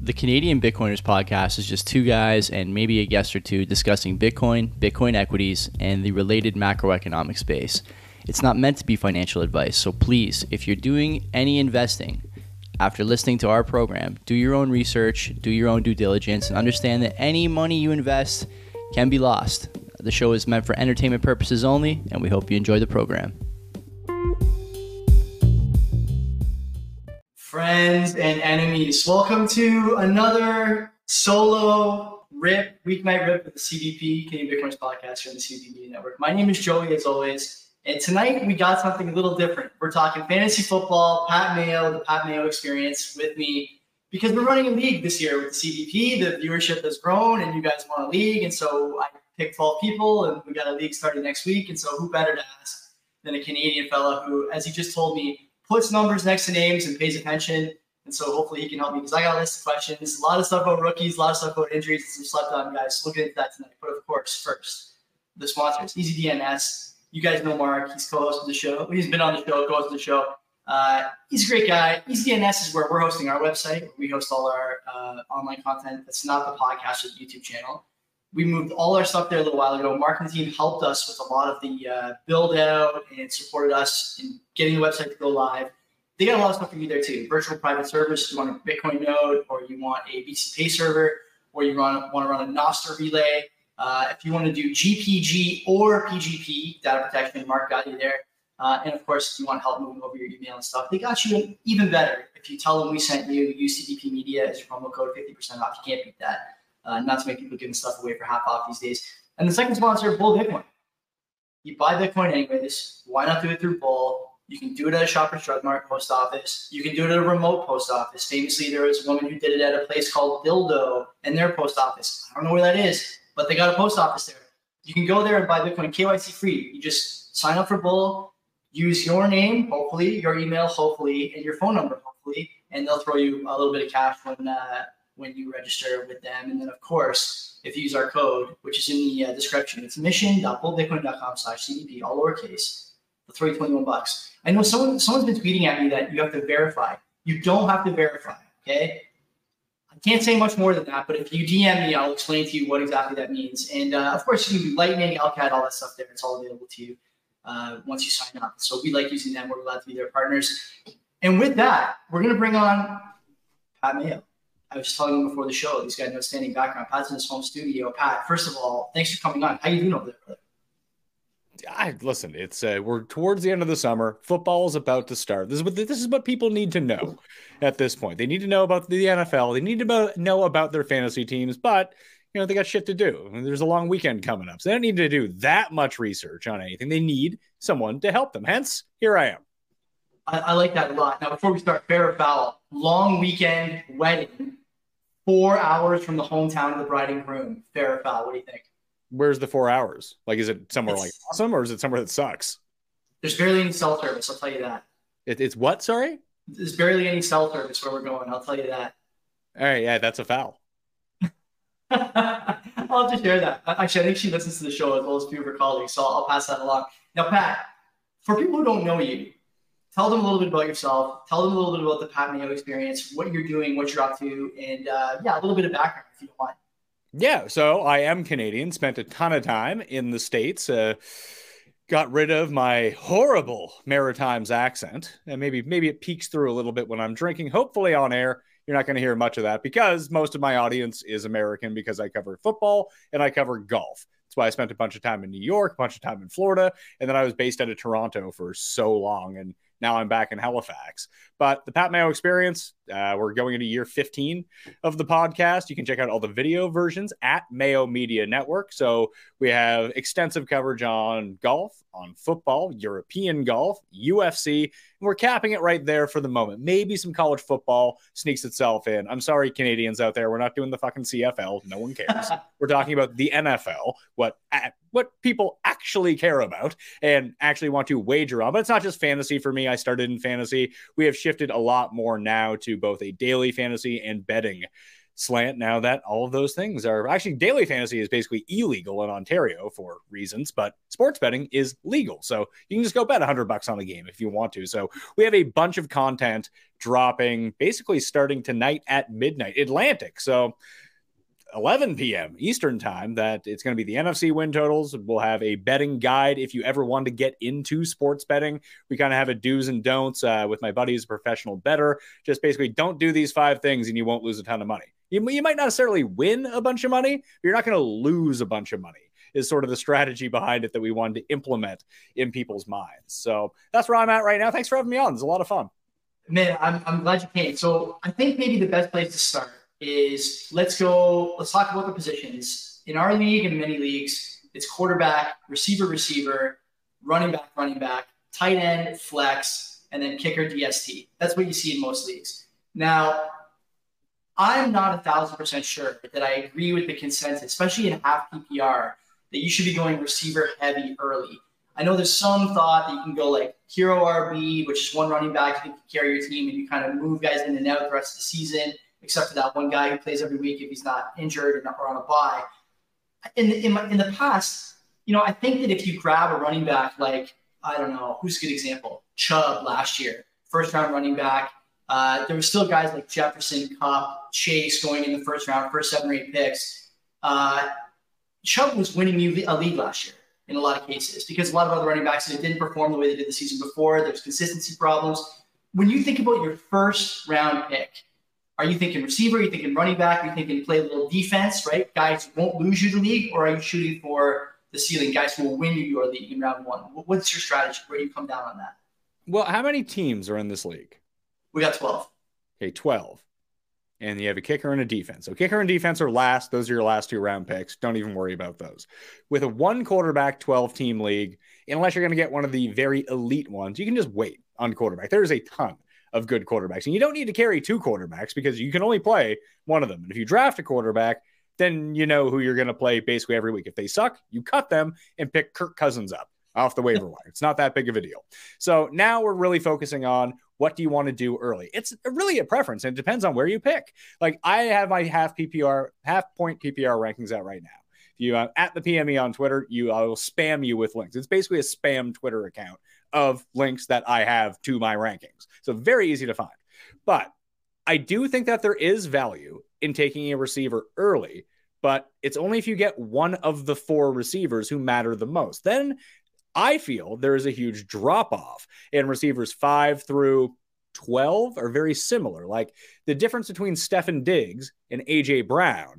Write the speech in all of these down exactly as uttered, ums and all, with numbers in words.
The Canadian Bitcoiners podcast is just two guys and maybe a guest or two discussing Bitcoin, Bitcoin equities, and the related macroeconomic space. It's not meant to be financial advice, so please, if you're doing any investing after listening to our program, do your own research, do your own due diligence, and understand that any money you invest can be lost. The show is meant for entertainment purposes only, and we hope you enjoy the program. Friends and enemies, welcome to another solo rip, weeknight rip with the C D P, Canadian Bitcoiners podcast here on the C D P Network. My name is Joey, as always, and tonight we got something a little different. We're talking fantasy football, Pat Mayo, the Pat Mayo experience with me, because we're running a league this year with the C D P. The viewership has grown, and you guys want a league, and so I picked twelve people, and we got a league starting next week, and so who better to ask than a Canadian fella who, as he just told me, puts numbers next to names and pays attention. And so hopefully he can help me, because I got a list of questions, a lot of stuff about rookies, a lot of stuff about injuries, and some slept on guys. So we'll get into that tonight. But of course, first, the sponsors, Easy D N S. You guys know Mark. He's co-host of the show. He's been on the show, co-host of the show. Uh, he's a great guy. Easy D N S is where we're hosting our website. We host all our uh, online content. That's not the podcast or the YouTube channel. We moved all our stuff there a little while ago. Mark and the team helped us with a lot of the uh, build out and supported us in getting the website to go live. They got a lot of stuff for you there too. Virtual private service. You want a Bitcoin node, or you want a B C Pay server, or you run, want to run a Nostr relay. Uh, if you want to do G P G or P G P, data protection, Mark got you there. Uh, and of course, if you want help moving over your email and stuff, they got you even better. If you tell them we sent you, use C D P Media as your promo code, fifty percent off. You can't beat that. Uh, not to make people giving stuff away for half off these days. And the second sponsor, Bull Bitcoin. You buy Bitcoin anyways. Why not do it through Bull? You can do it at a Shoppers Drug Mart post office. You can do it at a remote post office. Famously, there was a woman who did it at a place called Dildo and their post office. I don't know where that is, but they got a post office there. You can go there and buy Bitcoin K Y C free. You just sign up for Bull, use your name, hopefully, your email, hopefully, and your phone number, hopefully, and they'll throw you a little bit of cash when uh, when you register with them. And then, of course, if you use our code, which is in the uh, description, it's mission.bullbitcoin.com slash CDP, all lowercase, they'll throw you twenty-one bucks. I know someone, someone's been tweeting at me that you have to verify. You don't have to verify, okay? I can't say much more than that, but if you D M me, I'll explain to you what exactly that means. And, uh, of course, you can do Lightning, L C A D, all that stuff there. It's all available to you uh, once you sign up. So we like using them. We're glad to be their partners. And with that, we're going to bring on Pat Mayo. I was just telling him before the show, he's got an outstanding background. Pat's in his home studio. Pat, first of all, thanks for coming on. How you doing over there, brother? I listen, it's uh, we're towards the end of the summer. Football is about to start. This is what this is what people need to know at this point. They need to know about the N F L. They need to about, know about their fantasy teams, but you know, they got shit to do. I mean, there's a long weekend coming up. So they don't need to do that much research on anything. They need someone to help them. Hence, here I am. I, I like that a lot. Now, before we start, fair or foul, long weekend wedding. Four hours from the hometown of the bride and groom. Fair or foul? What do you think? Where's the four hours? Like, is it somewhere it's, like awesome, or is it somewhere that sucks? There's barely any cell service. I'll tell you that. It, it's what? Sorry? There's barely any cell service where we're going. I'll tell you that. All right. Yeah, that's a foul. I'll have to share that. Actually, I think she listens to the show as well as a few of her colleagues, so I'll pass that along. Now, Pat, for people who don't know you, tell them a little bit about yourself. Tell them a little bit about the Pat Mayo experience, what you're doing, what you're up to, and uh, yeah, a little bit of background if you don't mind. Yeah, so I am Canadian, spent a ton of time in the States, uh, got rid of my horrible Maritimes accent, and maybe maybe it peeks through a little bit when I'm drinking. Hopefully on air, you're not going to hear much of that, because most of my audience is American, because I cover football and I cover golf. That's why I spent a bunch of time in New York, a bunch of time in Florida, and then I was based out of Toronto for so long, and now I'm back in Halifax. But the Pat Mayo experience, uh, we're going into year fifteen of the podcast. You can check out all the video versions at Mayo Media Network. So we have extensive coverage on golf, on football, European golf, U F C, and we're capping it right there for the moment. Maybe some college football sneaks itself in. I'm sorry, Canadians out there. We're not doing the fucking C F L. No one cares. We're talking about the N F L, what what people actually care about and actually want to wager on. But it's not just fantasy for me. I started in fantasy. We have shifted a lot more now to both a daily fantasy and betting slant now that all of those things are actually daily fantasy is basically illegal in Ontario for reasons, but sports betting is legal. So you can just go bet a hundred bucks on the game if you want to. So we have a bunch of content dropping basically starting tonight at midnight Atlantic. So eleven p.m. Eastern time, that it's going to be the N F C win totals. We'll have a betting guide if you ever want to get into sports betting. We kind of have a do's and don'ts uh, with my buddy who's a professional bettor. Just basically don't do these five things and you won't lose a ton of money. You, you might not necessarily win a bunch of money, but you're not going to lose a bunch of money is sort of the strategy behind it that we wanted to implement in people's minds. So that's where I'm at right now. Thanks for having me on. It's a lot of fun. Man, I'm, I'm glad you came. So I think maybe the best place to start is let's go, let's talk about the positions. In our league and many leagues, it's quarterback, receiver, receiver, running back, running back, tight end, flex, and then kicker, D S T. That's what you see in most leagues. Now, I'm not a thousand percent sure that I agree with the consensus, especially in half P P R, that you should be going receiver heavy early. I know there's some thought that you can go like hero R B, which is one running back who can carry your team, and you kind of move guys in and out the rest of the season, except for that one guy who plays every week if he's not injured or on a bye. In the, in, my, in the past, you know, I think that if you grab a running back like, I don't know, who's a good example? Chubb last year, first round running back. Uh, there were still guys like Jefferson, Kupp, Chase going in the first round, first seven or eight picks. Uh, Chubb was winning you a league last year in a lot of cases because a lot of other running backs that didn't perform the way they did the season before. There's consistency problems. When you think about your first round pick, are you thinking receiver? Are you thinking running back? Are you thinking play a little defense, right? Guys who won't lose you the league, or are you shooting for the ceiling, guys who will win you your league in round one? What's your strategy? Where do you come down on that? Well, how many teams are in this league? We got twelve. Okay, twelve. And you have a kicker and a defense. So kicker and defense are last. Those are your last two round picks. Don't even worry about those. With a one quarterback, twelve team league, unless you're going to get one of the very elite ones, you can just wait on quarterback. There's a ton of good quarterbacks. And you don't need to carry two quarterbacks because you can only play one of them. And if you draft a quarterback, then you know who you're going to play basically every week. If they suck, you cut them and pick Kirk Cousins up off the waiver wire. It's not that big of a deal. So now we're really focusing on what do you want to do early? It's really a preference, and it depends on where you pick. Like I have my half P P R, half point P P R rankings out right now. If you uh, at the P M E on Twitter, you I will spam you with links. It's basically a spam Twitter account of links that I have to my rankings. So very easy to find. But I do think that there is value in taking a receiver early, but it's only if you get one of the four receivers who matter the most. Then I feel there is a huge drop off, and receivers five through twelve are very similar. Like the difference between Stefon Diggs and A J Brown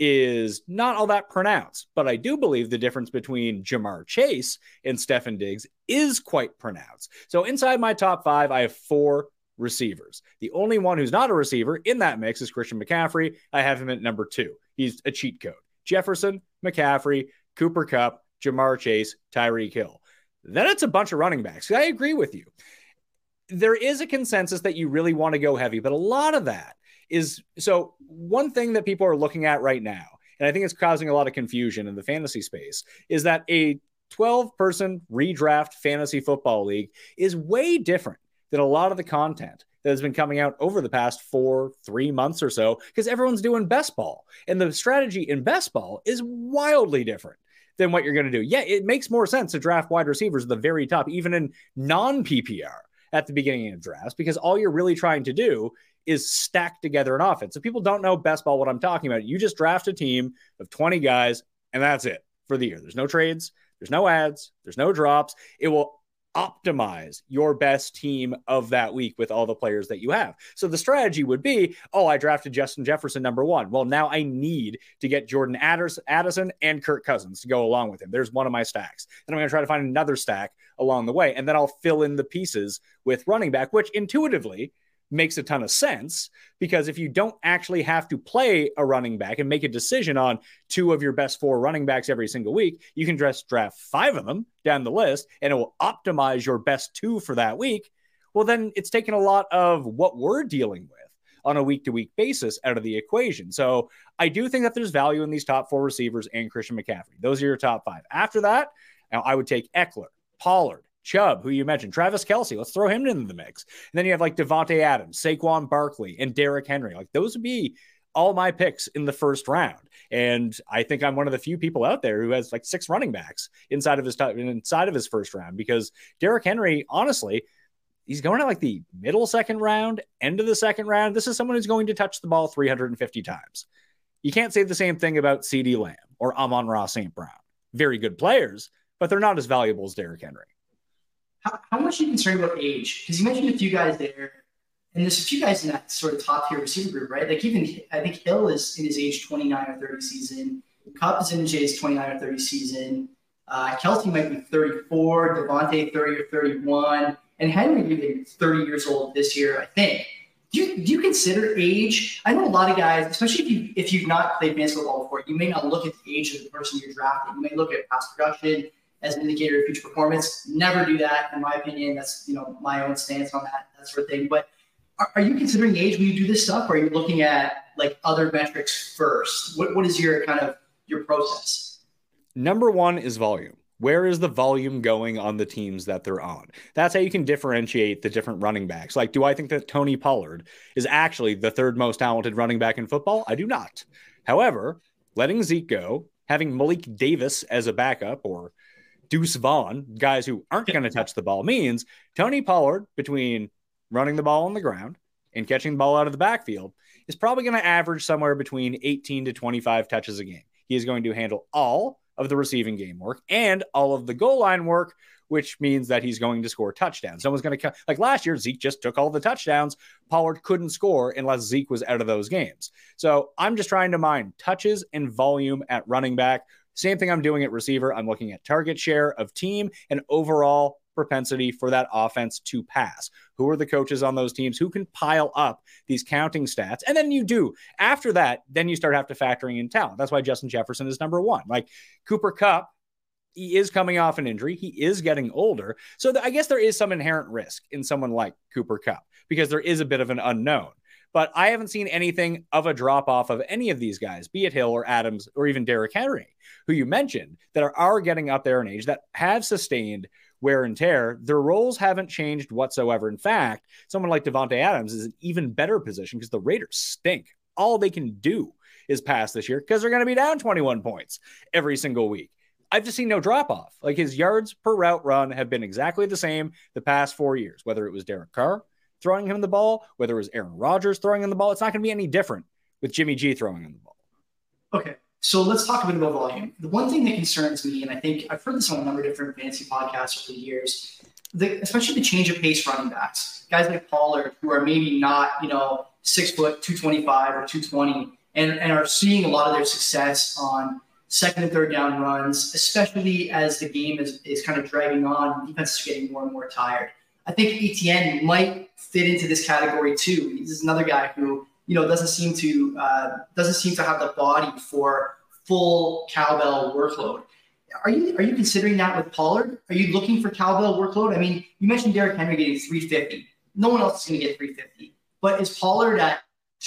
is not all that pronounced, but I do believe the difference between Ja'Marr Chase and Stefon Diggs is quite pronounced. So inside my top five, I have four receivers. The only one who's not a receiver in that mix is Christian McCaffrey. I have him at number two. He's a cheat code. Jefferson, McCaffrey, Cooper Kupp, Ja'Marr Chase, Tyreek Hill. Then it's a bunch of running backs. I agree with you. There is a consensus that you really want to go heavy, but a lot of that is, so one thing that people are looking at right now, and I think it's causing a lot of confusion in the fantasy space, is that a twelve person redraft fantasy football league is way different than a lot of the content that has been coming out over the past four, three months or so, because everyone's doing best ball. And the strategy in best ball is wildly different than what you're going to do. Yeah, it makes more sense to draft wide receivers at the very top, even in non-P P R at the beginning of drafts, because all you're really trying to do is stack together an offense. If people don't know best ball, what I'm talking about, you just draft a team of twenty guys, and that's it for the year. There's no trades, there's no ads, there's no drops. It will optimize your best team of that week with all the players that you have. So the strategy would be, oh, I drafted Justin Jefferson number one. Well, now I need to get Jordan Addison and Kirk Cousins to go along with him. There's one of my stacks. Then I'm going to try to find another stack along the way, and then I'll fill in the pieces with running back, which intuitively makes a ton of sense, because if you don't actually have to play a running back and make a decision on two of your best four running backs every single week, you can just draft five of them down the list and it will optimize your best two for that week. Well, then it's taken a lot of what we're dealing with on a week-to-week basis out of the equation. So I do think that there's value in these top four receivers and Christian McCaffrey. Those are your top five. After that, now I would take Eckler, Pollard, Chubb, who you mentioned, Travis Kelce, let's throw him into the mix. And then you have like Devontae Adams, Saquon Barkley, and Derrick Henry. Like those would be all my picks in the first round. And I think I'm one of the few people out there who has like six running backs inside of his inside of his first round, because Derrick Henry, honestly, he's going to like the middle second round, end of the second round. This is someone who's going to touch the ball three hundred fifty times. You can't say the same thing about CeeDee Lamb or Amon-Ra Saint Brown. Very good players, but they're not as valuable as Derrick Henry. How, how much are you concerned about age? Because you mentioned a few guys there, and there's a few guys in that sort of top tier receiver group, right? Like even, I think Hill is in his age twenty-nine or thirty season. Kupp is in his age twenty-nine or thirty season. Uh, Kelce might be thirty-four, Devontae thirty or thirty-one, and Henry even thirty years old this year, I think. Do you, do you consider age? I know a lot of guys, especially if, you, if you've not played fantasy football before, you may not look at the age of the person you're drafting. You may look at past production as an indicator of future performance. Never do that, in my opinion. That's, you know, my own stance on that, that sort of thing. But are, are you considering age when you do this stuff, or are you looking at like other metrics first? What What is your kind of your process? Number one is volume. Where is the volume going on the teams that they're on? That's how you can differentiate the different running backs. Like, do I think that Tony Pollard is actually the third most talented running back in football? I do not. However, letting Zeke go, having Malik Davis as a backup, or Deuce Vaughn, guys who aren't going to touch the ball, means Tony Pollard, between running the ball on the ground and catching the ball out of the backfield, is probably going to average somewhere between eighteen to twenty-five touches a game. He is going to handle all of the receiving game work and all of the goal line work, which means that he's going to score touchdowns. Someone's going to, like last year, Zeke just took all the touchdowns. Pollard couldn't score unless Zeke was out of those games. So I'm just trying to mine touches and volume at running back. Same thing I'm doing at receiver. I'm looking at target share of team and overall propensity for that offense to pass. Who are the coaches on those teams? Who can pile up these counting stats? And then you do. After that, then you start have to factoring in talent. That's why Justin Jefferson is number one. Like Cooper Kupp, he is coming off an injury. He is getting older. So th- I guess there is some inherent risk in someone like Cooper Kupp because there is a bit of an unknown. But I haven't seen anything of a drop-off of any of these guys, be it Hill or Adams or even Derrick Henry, who you mentioned, that are, are getting up there in age, that have sustained wear and tear. Their roles haven't changed whatsoever. In fact, someone like Devontae Adams is an even better position because the Raiders stink. All they can do is pass this year because they're going to be down twenty-one points every single week. I've just seen no drop-off. Like his yards per route run have been exactly the same the past four years, whether it was Derek Carr throwing him the ball, whether it was Aaron Rodgers throwing him the ball. It's not going to be any different with Jimmy G throwing him the ball. Okay. So let's talk a bit about volume. The one thing that concerns me, and I think I've heard this on a number of different fantasy podcasts over the years, the, especially the change of pace running backs, guys like Pollard, who are maybe not, you know, six foot, two twenty-five or two twenty, and, and are seeing a lot of their success on second and third down runs, especially as the game is, is kind of dragging on and defense is getting more and more tired. I think Etienne might fit into this category too. This is another guy who, you know, doesn't seem to uh, doesn't seem to have the body for full cowbell workload. Are you are you considering that with Pollard? Are you looking for cowbell workload? I mean, you mentioned Derrick Henry getting three fifty. No one else is going to get three fifty. But is Pollard at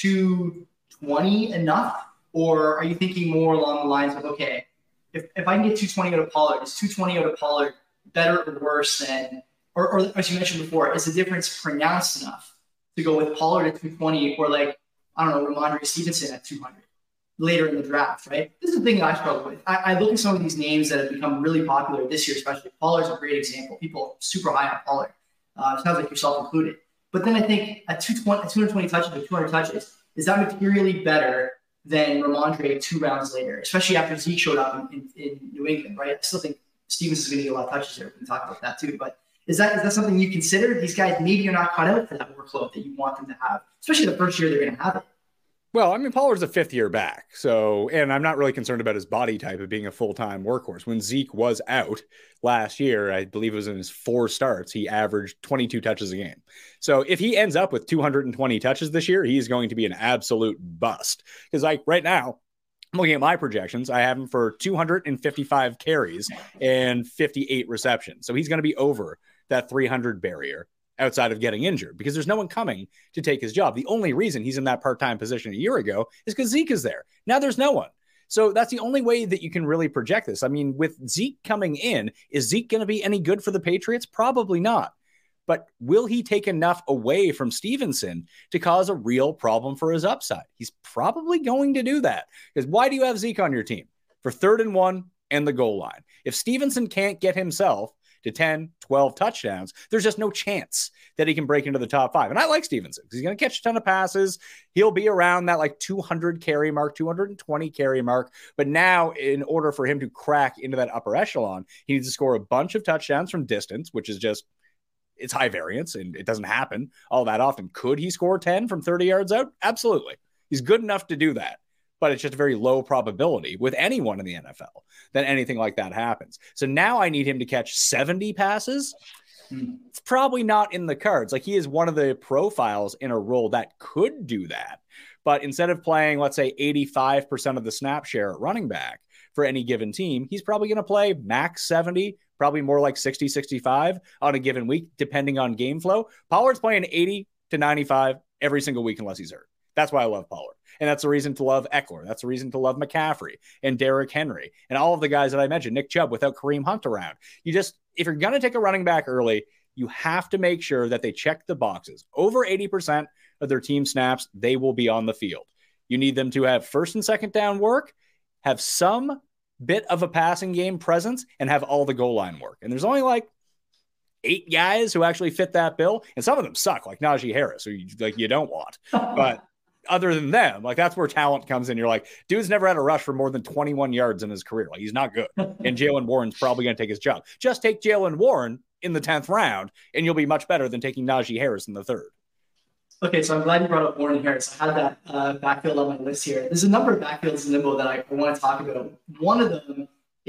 two twenty enough? Or are you thinking more along the lines of, okay, if, if I can get two twenty out of Pollard, is two twenty out of Pollard better or worse than, or, or as you mentioned before, is the difference pronounced enough to go with Pollard at two twenty or like, I don't know, Ramondre Stevenson at two hundred later in the draft, right? This is the thing that I struggle with. I, I look at some of these names that have become really popular this year, especially. Pollard's a great example. People are super high on Pollard. Uh, it sounds like yourself included. But then I think at two hundred twenty touches or two hundred touches, is that materially better than Ramondre two rounds later, especially after Zeke showed up in, in, in New England, right? I still think Stevens is going to get a lot of touches there. We can talk about that too. But is that is that something you consider? These guys, maybe you're not cut out for that workload that you want them to have, especially the first year they're going to have it. Well, I mean, Pollard's a fifth year back. So, and I'm not really concerned about his body type of being a full-time workhorse. When Zeke was out last year, I believe it was in his four starts, he averaged twenty-two touches a game. So if he ends up with two hundred twenty touches this year, he's going to be an absolute bust. Because like right now, I'm looking at my projections. I have him for two hundred fifty-five carries and fifty-eight receptions. So he's going to be over that three hundred barrier outside of getting injured because there's no one coming to take his job. The only reason he's in that part-time position a year ago is because Zeke is there. Now there's no one. So that's the only way that you can really project this. I mean, with Zeke coming in, is Zeke going to be any good for the Patriots? Probably not. But will he take enough away from Stevenson to cause a real problem for his upside? He's probably going to do that. Because why do you have Zeke on your team? For third and one and the goal line. If Stevenson can't get himself to ten, twelve touchdowns, there's just no chance that he can break into the top five. And I like Stevenson because he's going to catch a ton of passes. He'll be around that like two hundred carry mark, two hundred twenty carry mark. But now in order for him to crack into that upper echelon, he needs to score a bunch of touchdowns from distance, which is just, it's high variance and it doesn't happen all that often. Could he score ten from thirty yards out? Absolutely. He's good enough to do that. But it's just a very low probability with anyone in the N F L that anything like that happens. So now I need him to catch seventy passes. Hmm. It's probably not in the cards. Like, he is one of the profiles in a role that could do that. But instead of playing, let's say, eighty-five percent of the snap share at running back for any given team, he's probably going to play max seventy, probably more like sixty, sixty-five on a given week, depending on game flow. Pollard's playing eighty to ninety-five every single week unless he's hurt. That's why I love Pollard. And that's the reason to love Eckler. That's the reason to love McCaffrey and Derrick Henry and all of the guys that I mentioned, Nick Chubb without Kareem Hunt around. You just, if you're going to take a running back early, you have to make sure that they check the boxes. Over eighty percent of their team snaps, they will be on the field. You need them to have first and second down work, have some bit of a passing game presence, and have all the goal line work. And there's only like eight guys who actually fit that bill. And some of them suck, like Najee Harris, who you, like, you don't want. But other than them, like, that's where talent comes in. You're like, dude's never had a rush for more than twenty-one yards in his career. Like, he's not good. And Jaylen Warren's probably going to take his job. Just take Jaylen Warren in the tenth round, and you'll be much better than taking Najee Harris in the third. Okay, so I'm glad you brought up Warren Harris. I had that uh, backfield on my list here. There's a number of backfields in Limbo that I, I want to talk about. One of them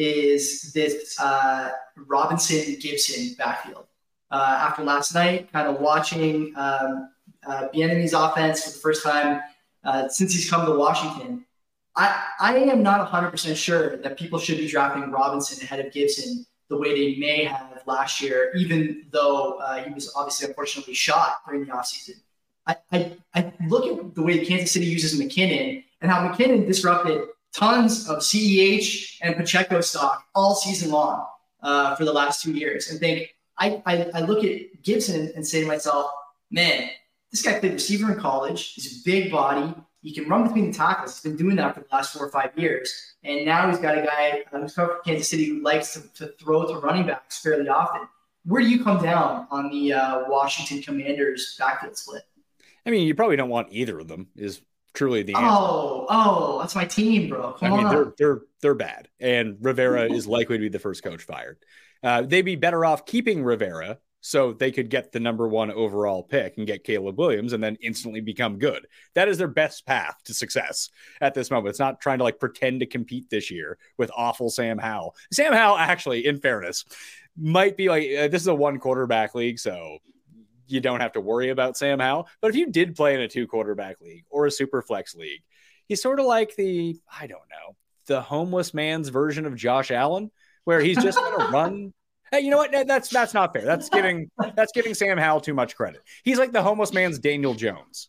is this uh, Robinson-Gibson backfield. Uh, after last night, kind of watching um, uh, Bieniemy's offense for the first time uh, since he's come to Washington, I, I am not one hundred percent sure that people should be drafting Robinson ahead of Gibson the way they may have last year, even though uh, he was obviously unfortunately shot during the offseason. I, I, I look at the way Kansas City uses McKinnon and how McKinnon disrupted tons of C E H and Pacheco stock all season long uh, for the last two years and think, I, I, I look at Gibson and say to myself, man, this guy played receiver in college. He's a big body. He can run between the tackles. He's been doing that for the last four or five years. And now he's got a guy who's come from Kansas City who likes to, to throw to running backs fairly often. Where do you come down on the uh, Washington Commanders backfield split? I mean, you probably don't want either of them is truly the answer. Oh, oh, that's my team, bro. Come I mean, on. they're they're they're bad, and Rivera is likely to be the first coach fired. Uh, they'd be better off keeping Rivera so they could get the number one overall pick and get Caleb Williams and then instantly become good. That is their best path to success at this moment. It's not trying to like pretend to compete this year with awful Sam Howell. Sam Howell, actually, in fairness, might be like, uh, this is a one quarterback league, so you don't have to worry about Sam Howell. But if you did play in a two quarterback league or a super flex league, he's sort of like the, I don't know, the homeless man's version of Josh Allen, where he's just going to run. Hey, you know what? That's that's not fair. That's giving that's giving Sam Howell too much credit. He's like the homeless man's Daniel Jones.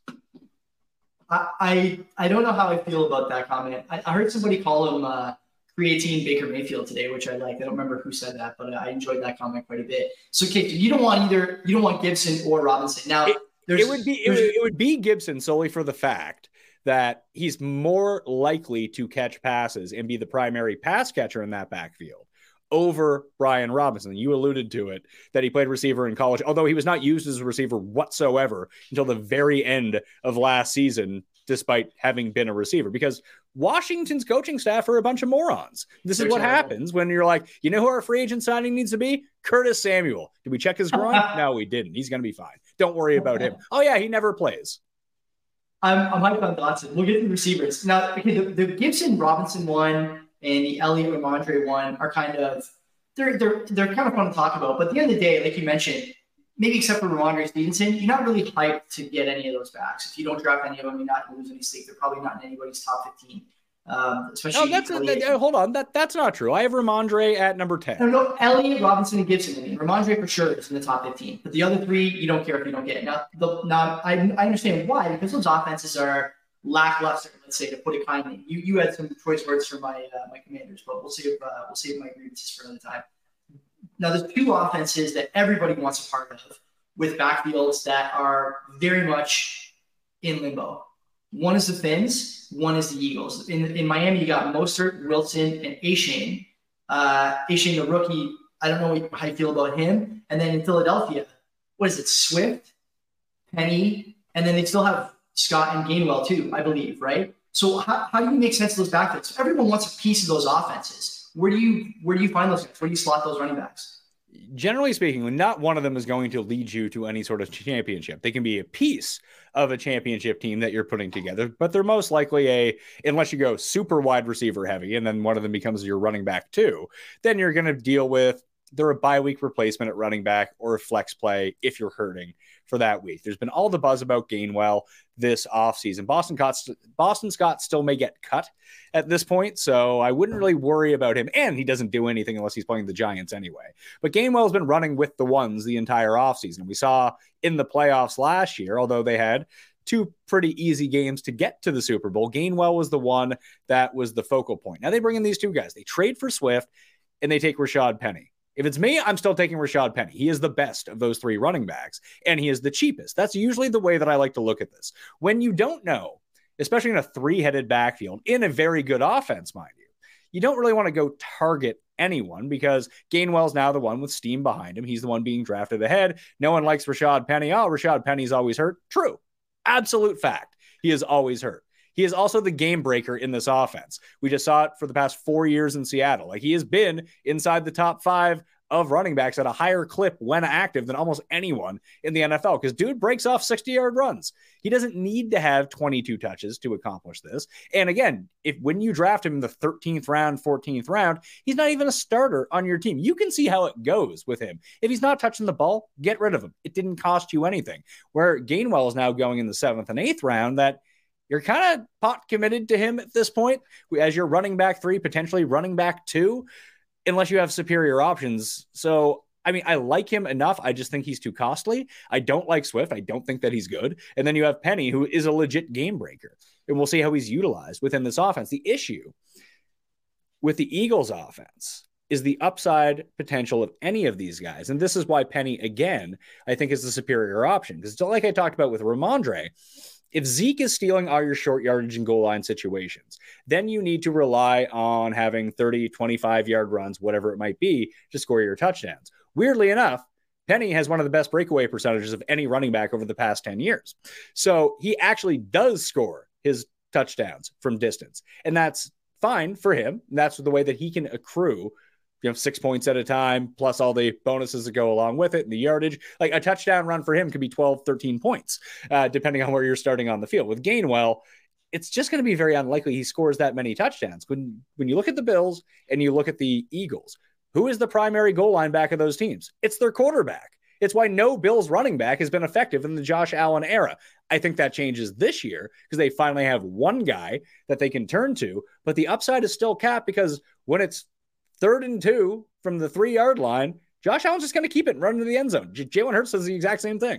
I I, I don't know how I feel about that comment. I, I heard somebody call him uh, creatine Baker Mayfield today, which I like. I don't remember who said that, but I enjoyed that comment quite a bit. So, Kate, you don't want either. You don't want Gibson or Robinson. Now, it, it would be it would, it would be Gibson solely for the fact that he's more likely to catch passes and be the primary pass catcher in that backfield over Brian Robinson. You alluded to it, that he played receiver in college, although he was not used as a receiver whatsoever until the very end of last season, despite having been a receiver, because Washington's coaching staff are a bunch of morons. This They're is what terrible. happens when you're like, you know who our free agent signing needs to be? Curtis Samuel. Did we check his groin? No, we didn't. He's going to be fine. Don't worry about him. Oh, yeah, he never plays. I'm, I'm hyped on Dotson. We'll get to the receivers. Now, okay, the, the Gibson-Robinson one and the Elliott-Ramondre one are kind of, they're, they're, they're kind of fun to talk about. But at the end of the day, like you mentioned, maybe except for Ramondre Stevenson, you're not really hyped to get any of those backs. If you don't draft any of them, you're not going to lose any sleep. They're probably not in anybody's top fifteen. Um, especially oh, that's a, that, hold on. That That's not true. I have Ramondre at number ten. No, no, Elliott, Robinson, and Gibson. I mean, Ramondre for sure is in the top fifteen. But the other three, you don't care if you don't get it. Now, the, now I, I understand why, because those offenses are lackluster, let's say, to put it kindly. You you had some choice words for my uh, my Commanders, but we'll see if uh, we'll save my grievances for another time. Now, there's two offenses that everybody wants a part of. with backfields that are very much in limbo. One is the Finns, one is the Eagles. In in Miami, you got Mostert, Wilson, and Achane. Uh, Achane, the rookie, I don't know how you feel about him. And then in Philadelphia, what is it, Swift, Penny, and then they still have Scott and Gainwell too, I believe, right? So how, how do you make sense of those backfields? So everyone wants a piece of those offenses. Where do you where do you find those guys? Where do you slot those running backs? Generally speaking, not one of them is going to lead you to any sort of championship. They can be a piece of a championship team that you're putting together, but they're most likely a, unless you go super wide receiver heavy and then one of them becomes your running back too, then you're going to deal with, they're a bye week replacement at running back or a flex play if you're hurting for that week. There's been all the buzz about Gainwell this offseason. Boston Scott, Boston Scott still may get cut at this point, so I wouldn't really worry about him. And he doesn't do anything unless he's playing the Giants anyway. But Gainwell's been running with the ones the entire offseason. We saw in the playoffs last year, although they had two pretty easy games to get to the Super Bowl, Gainwell was the one that was the focal point. Now they bring in these two guys. They trade for Swift, and they take Rashad Penny. If it's me, I'm still taking Rashad Penny. He is the best of those three running backs, and he is the cheapest. That's usually the way that I like to look at this. When you don't know, especially in a three-headed backfield, in a very good offense, mind you, you don't really want to go target anyone because Gainwell's now the one with steam behind him. He's the one being drafted ahead. No one likes Rashad Penny. Oh, Rashad Penny's always hurt. True. Absolute fact. He is always hurt. He is also the game breaker in this offense. We just saw it for the past four years in Seattle. Like he has been inside the top five of running backs at a higher clip when active than almost anyone in the N F L because dude breaks off sixty-yard runs. He doesn't need to have twenty-two touches to accomplish this. And again, if when you draft him in the thirteenth round, fourteenth round, he's not even a starter on your team. You can see how it goes with him. If he's not touching the ball, get rid of him. It didn't cost you anything. Where Gainwell is now going in the seventh and eighth round, that you're kind of pot committed to him at this point as your running back three, potentially running back two, unless you have superior options. So, I mean, I like him enough. I just think he's too costly. I don't like Swift. I don't think that he's good. And then you have Penny, who is a legit game breaker. And we'll see how he's utilized within this offense. The issue with the Eagles offense is the upside potential of any of these guys. And this is why Penny, again, I think is the superior option. Because like I talked about with Ramondre, if Zeke is stealing all your short yardage and goal line situations, then you need to rely on having thirty, twenty-five yard runs, whatever it might be, to score your touchdowns. Weirdly enough, Penny has one of the best breakaway percentages of any running back over the past ten years. So he actually does score his touchdowns from distance. And that's fine for him. That's the way that he can accrue, you know, six points at a time, plus all the bonuses that go along with it and the yardage. Like a touchdown run for him could be twelve, thirteen points, uh, depending on where you're starting on the field. With Gainwell, it's just going to be very unlikely he scores that many touchdowns. When, when you look at the Bills and you look at the Eagles, who is the primary goal line back of those teams? It's their quarterback. It's why no Bills running back has been effective in the Josh Allen era. I think that changes this year because they finally have one guy that they can turn to, but the upside is still capped because when it's third and two from the three-yard line, Josh Allen's just going to keep it and run to the end zone. J- Jalen Hurts does the exact same thing.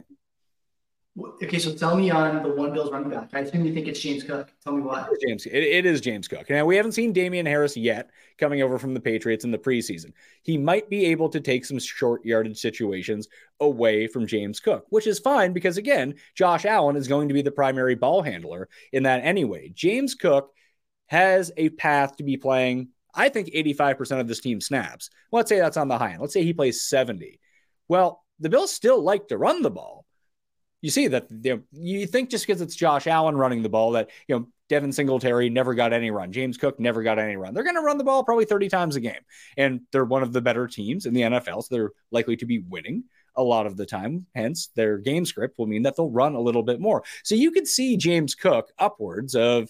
Okay, so tell me on the one Bills running back. I assume you think it's James Cook. Tell me why. It is James, it, it is James Cook. Now, we haven't seen Damian Harris yet coming over from the Patriots in the preseason. He might be able to take some short yardage situations away from James Cook, which is fine because, again, Josh Allen is going to be the primary ball handler in that anyway. James Cook has a path to be playing, I think, eighty-five percent of this team snaps. Let's say that's on the high end. Let's say he plays seventy. Well, the Bills still like to run the ball. You see that, you know, you think just because it's Josh Allen running the ball that, you know, Devin Singletary never got any run. James Cook never got any run. They're going to run the ball probably thirty times a game. And they're one of the better teams in the N F L, so they're likely to be winning a lot of the time. Hence, their game script will mean that they'll run a little bit more. So you could see James Cook upwards of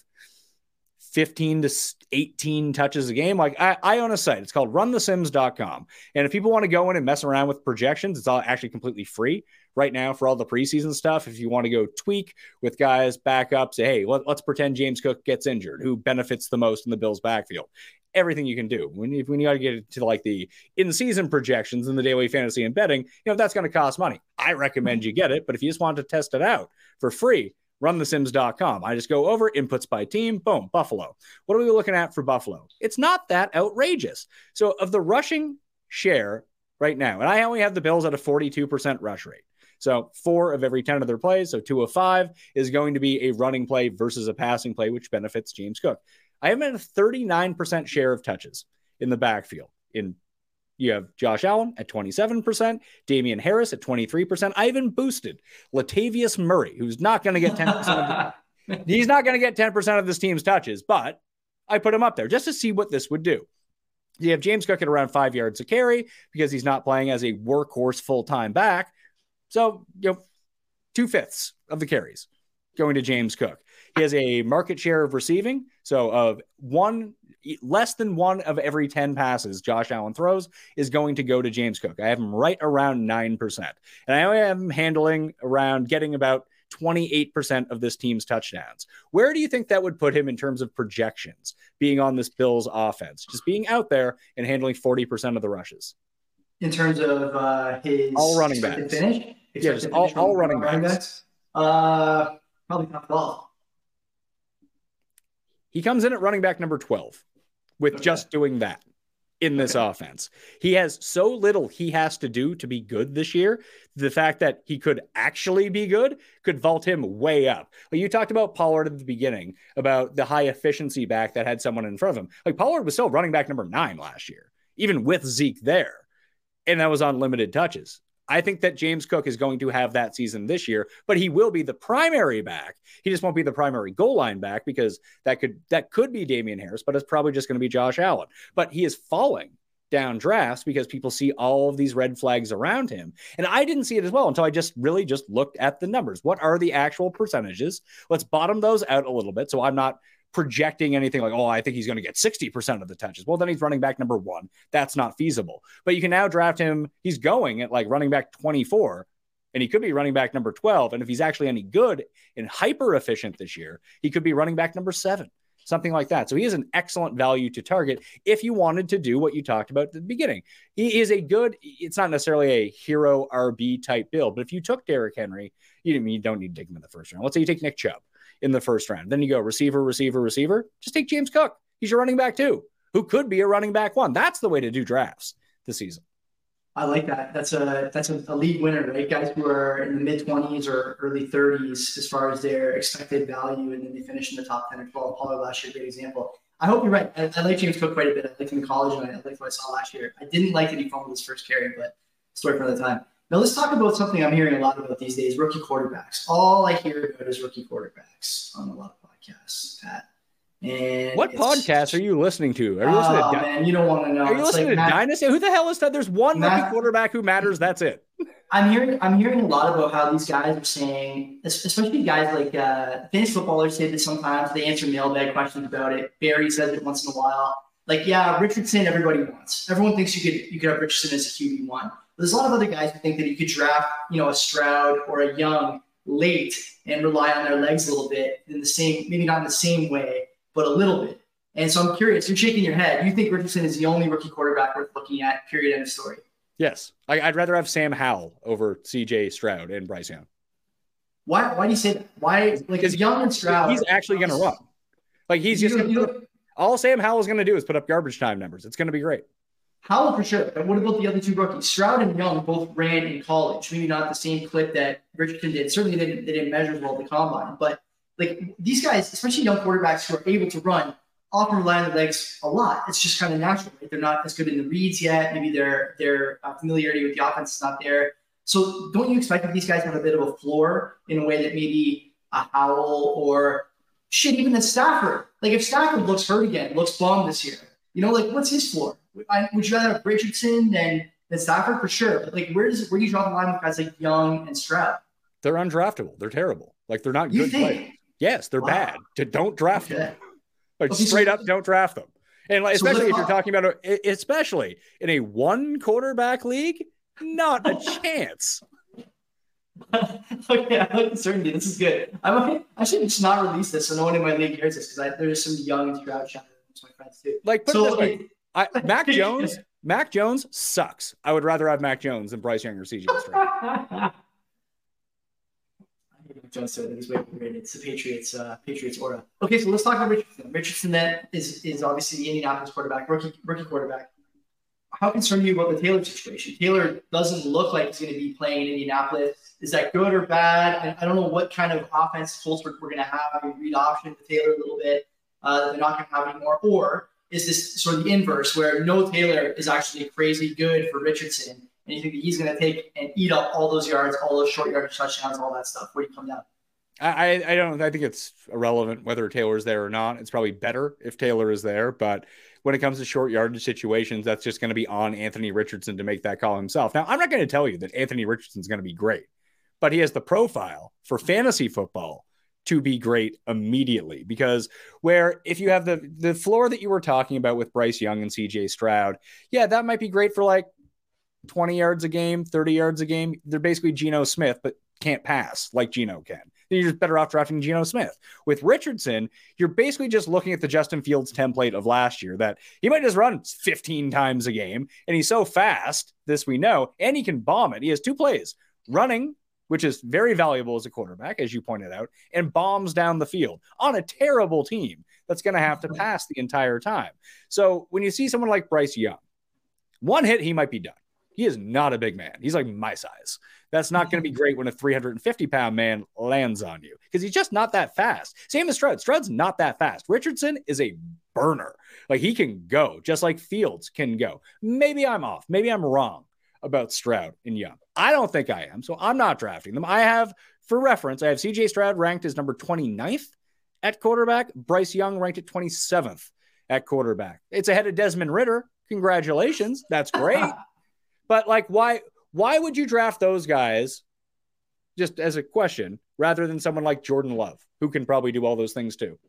fifteen to eighteen touches a game. Like I, I own a site. It's called run the sims dot com. And if people want to go in and mess around with projections, it's all actually completely free right now for all the preseason stuff. If you want to go tweak with guys back up, say, hey, let, let's pretend James Cook gets injured. Who benefits the most in the Bills backfield? Everything you can do. When you, when you got to get to like the in-season projections in the daily fantasy and betting, you know, that's going to cost money. I recommend you get it. But if you just want to test it out for free, run the sims dot com. I just go over inputs by team. Boom, Buffalo. What are we looking at for Buffalo? It's not that outrageous. So of the rushing share right now, and I only have the Bills at a forty-two percent rush rate. So four of every ten of their plays, so two of five, is going to be a running play versus a passing play, which benefits James Cook. I have him at a thirty-nine percent share of touches in the backfield. In You have Josh Allen at twenty-seven percent, Damian Harris at twenty-three percent. I even boosted Latavius Murray, who's not going to get ten percent of the, he's not going to get ten percent of this team's touches, but I put him up there just to see what this would do. You have James Cook at around five yards a carry because he's not playing as a workhorse full-time back. So, you know, two-fifths of the carries going to James Cook. He has a market share of receiving. So of one, less than one of every ten passes Josh Allen throws is going to go to James Cook. I have him right around nine percent. And I only have him handling around getting about twenty-eight percent of this team's touchdowns. Where do you think that would put him in terms of projections, being on this Bills offense, just being out there and handling forty percent of the rushes? In terms of uh, his all running backs. Finish? Yeah, just all, all running backs. backs. Uh, probably top twelve. He comes in at running back number twelve with okay. just doing that in this okay. offense. He has so little he has to do to be good this year. The fact that he could actually be good could vault him way up. Like you talked about Pollard at the beginning, about the high efficiency back that had someone in front of him. Like Pollard was still running back number nine last year, even with Zeke there. And that was on limited touches. I think that James Cook is going to have that season this year, but he will be the primary back. He just won't be the primary goal line back because that could that could be Damian Harris, but it's probably just going to be Josh Allen. But he is falling down drafts because people see all of these red flags around him. And I didn't see it as well until I just really just looked at the numbers. What are the actual percentages? Let's bottom those out a little bit so I'm not projecting anything like, oh, I think he's going to get sixty percent of the touches. Well, then he's running back number one. That's not feasible. But you can now draft him. He's going at like running back twenty-four, and he could be running back number twelve. And if he's actually any good and hyper efficient this year, he could be running back number seven, something like that. So he is an excellent value to target if you wanted to do what you talked about at the beginning. He is a good, it's not necessarily a hero R B type build, but if you took Derrick Henry, you, you don't need to take him in the first round. Let's say you take Nick Chubb in the first round. Then you go receiver, receiver, receiver. Just take James Cook. He's your running back too, who could be a running back one. That's the way to do drafts this season. I like that. That's a that's a, a league winner, right? Guys who are in the mid twenties or early thirties as far as their expected value, and then they finish in the top ten or twelve. Pollard last year, great example. I hope you're right. I, I like James Cook quite a bit. I liked him in college, and I liked what I saw last year. I didn't like that he fumbled his first carry, but story for another time. Now let's talk about something I'm hearing a lot about these days: rookie quarterbacks. All I hear about is rookie quarterbacks on a lot of podcasts, Pat. And what podcast are you listening to? Are you listening oh, to? Di- man, you don't want to know. Are you it's listening like to Matt, Dynasty? Who the hell is that? There's one Matt, rookie quarterback who matters. That's it. I'm hearing. I'm hearing a lot about how these guys are saying, especially guys like uh, fantasy footballers say this sometimes. They answer mailbag questions about it. Barry says it once in a while. Like, yeah, Richardson, everybody wants. Everyone thinks you could you could have Richardson as a Q B one. There's a lot of other guys who think that you could draft, you know, a Stroud or a Young late and rely on their legs a little bit in the same, maybe not in the same way, but a little bit. And so I'm curious, you're shaking your head. You think Richardson is the only rookie quarterback worth looking at, period, end of story? Yes. I, I'd rather have Sam Howell over C J Stroud and Bryce Young. Why Why do you say that? Why? Like, because Young and Stroud. He's actually going to run. Like, he's just going to all Sam Howell is going to do is put up garbage time numbers. It's going to be great. Howell for sure. But what about the other two rookies? Stroud and Young both ran in college. Maybe not the same clip that Richardson did. Certainly they didn't, they didn't measure well at the combine. But like these guys, especially young quarterbacks who are able to run, often rely on their legs a lot. It's just kind of natural, right? They're not as good in the reads yet. Maybe their their uh, familiarity with the offense is not there. So don't you expect that these guys have a bit of a floor in a way that maybe a Howell or shit, even a Stafford? Like if Stafford looks hurt again, looks bummed this year, you know, like what's his floor? I, would you rather have Richardson than, than Stafford? For sure. But like where does where do you draw the line with guys like Young and Stroud? They're undraftable. They're terrible. Like they're not you good think? players. Yes, they're wow. bad. Don't draft okay. them. Like okay, straight so, up, don't draft them. And like, especially so if you're talking about, a, especially in a one quarterback league, not a chance. Okay, I like the certainty. This is good. I might, I should just not release this so no one in my league hears this because there's some Young and Stroud shout out to my friends too. Like put so, it this way, I, Mac Jones, Mac Jones sucks. I would rather have Mac Jones than Bryce Young or C J Stroud. Jones said he's way overrated. It's the Patriots, uh, Patriots aura. Okay, so let's talk about Richardson. Richardson then is is obviously the Indianapolis quarterback, rookie rookie quarterback. how concerned are you about the Taylor situation? Taylor doesn't look like he's going to be playing in Indianapolis. Is that good or bad? I, I don't know what kind of offense Colts we're, we're going to have. We read option to Taylor a little bit. Uh, they're not going to have anymore. Or is this sort of the inverse where no Taylor is actually crazy good for Richardson, and you think that he's going to take and eat up all those yards, all those short yardage touchdowns, all that stuff? Where do you come down? I, I don't I think it's irrelevant whether Taylor's there or not. It's probably better if Taylor is there, but when it comes to short yardage situations, that's just going to be on Anthony Richardson to make that call himself. Now, I'm not going to tell you that Anthony Richardson's going to be great, but he has the profile for fantasy football to be great immediately, because where if you have the the floor that you were talking about with Bryce Young and C J Stroud, yeah, that might be great for like twenty yards a game, thirty yards a game. They're basically Geno Smith, but can't pass like Geno can. Then you're just better off drafting Geno Smith. With Richardson, you're basically just looking at the Justin Fields template of last year that he might just run fifteen times a game, and he's so fast, this we know, and he can bomb it. He has two plays, running, which is very valuable as a quarterback, as you pointed out, and bombs down the field on a terrible team that's going to have to pass the entire time. So when you see someone like Bryce Young, one hit, he might be done. He is not a big man. He's like my size. That's not going to be great when a three hundred fifty pound man lands on you, because he's just not that fast. Same as Stroud. Stroud's not that fast. Richardson is a burner. Like, he can go just like Fields can go. Maybe I'm off. Maybe I'm wrong about Stroud and Young. I don't think I am, so I'm not drafting them. I have, for reference, I have C J Stroud ranked as number twenty-ninth at quarterback. Bryce Young ranked at twenty-seventh at quarterback. It's ahead of Desmond Ridder. Congratulations. That's great. But like, why, why would you draft those guys, just as a question, rather than someone like Jordan Love, who can probably do all those things too?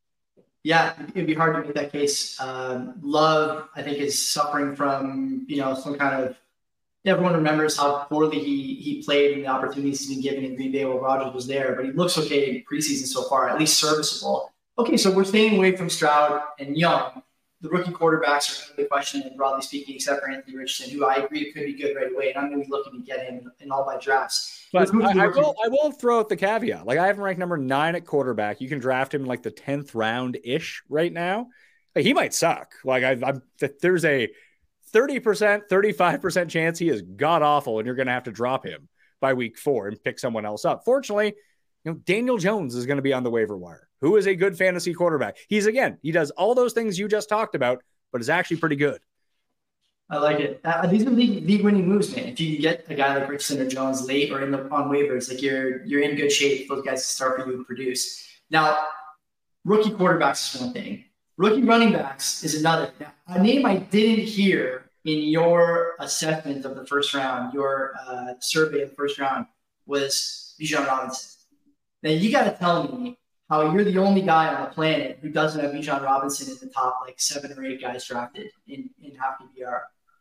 Yeah, it'd be hard to make that case. Um, Love, I think, is suffering from, you know, some kind of, everyone remembers how poorly he he played and the opportunities he's been given in Green Bay while Rodgers was there, but he looks okay in preseason so far, at least serviceable. Okay, so we're staying away from Stroud and Young. The rookie quarterbacks are out of the question, and broadly speaking, except for Anthony Richardson, who I agree could be good right away, and I'm going to be looking to get him in all my drafts. But I, I will I will throw out the caveat. Like, I have him ranked number nine at quarterback. You can draft him in like the tenth round-ish right now. Like, he might suck. Like, I, I'm there's a thirty percent, thirty-five percent chance he is god-awful, and you're going to have to drop him by week four and pick someone else up. Fortunately, you know, Daniel Jones is going to be on the waiver wire, who is a good fantasy quarterback. He's, again, he does all those things you just talked about, but is actually pretty good. I like it. Uh, these are league, league winning moves, man. If you can get a guy like Richardson or Jones late or in the on waivers, like you're you're in good shape for those guys to start for you and produce. Now, rookie quarterbacks is one thing. Rookie running backs is another. Now, a name I didn't hear in your assessment of the first round, your uh, survey of the first round, was Bijan Robinson. Now, you got to tell me how you're the only guy on the planet who doesn't have Bijan Robinson in the top like seven or eight guys drafted in, in half P P R.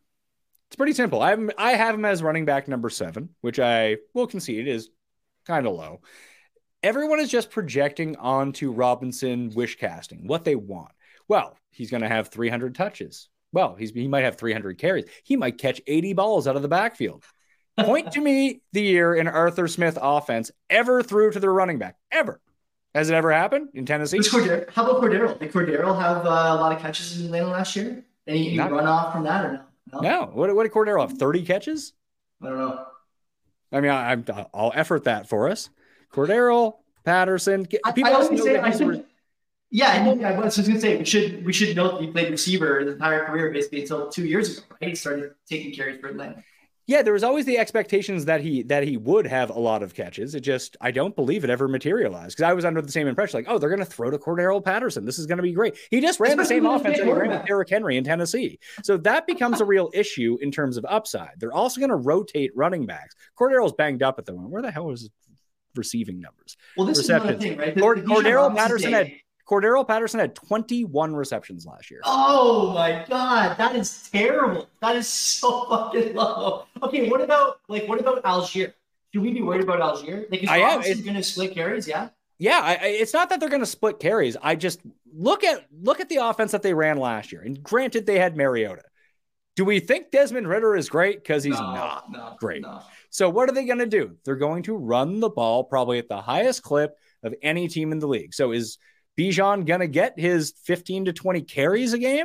It's pretty simple. I have, I have him as running back number seven, which I will concede is kind of low. Everyone is just projecting onto Robinson wish casting, what they want. Well, he's going to have three hundred touches. Well, he's, he might have three hundred carries. He might catch eighty balls out of the backfield. Point to me the year an Arthur Smith offense ever threw to their running back. Ever. Has it ever happened in Tennessee? Cordero, how about Cordero? Did Cordero have uh, a lot of catches in Atlanta last year? Any, any run off from that or no? No. no. What, what did Cordero have? thirty catches? I don't know. I mean, I, I'll effort that for us. Cordero, Patterson. People I, I always say, I think, re- yeah, I, mean, I was just going to say, we should we should note that he played receiver his entire career basically until two years ago, right? He started taking carries for Atlanta. Yeah, there was always the expectations that he that he would have a lot of catches. It just, I don't believe it ever materialized, because I was under the same impression, like, oh, they're going to throw to Cordero Patterson. This is going to be great. He just ran the same offense that he ran with Derrick Henry in Tennessee. So that becomes a real issue in terms of upside. They're also going to rotate running backs. Cordero's banged up at the moment. Where the hell is his receiving numbers? Well, this Receptions. is another thing, right? The, Cord- the Cordero Patterson had Cordero Patterson had twenty-one receptions last year. Oh my God, that is terrible. That is so fucking low. Okay, what about like what about Algier? Should we be worried about Algier? Like, is I Robinson going to split carries? Yeah. Yeah, I, I, it's not that they're going to split carries. I just look at look at the offense that they ran last year. And granted, they had Mariota. Do we think Desmond Ridder is great? Because he's no, not no, great. No. So what are they going to do? They're going to run the ball probably at the highest clip of any team in the league. So is Bijan going to get his fifteen to twenty carries a game?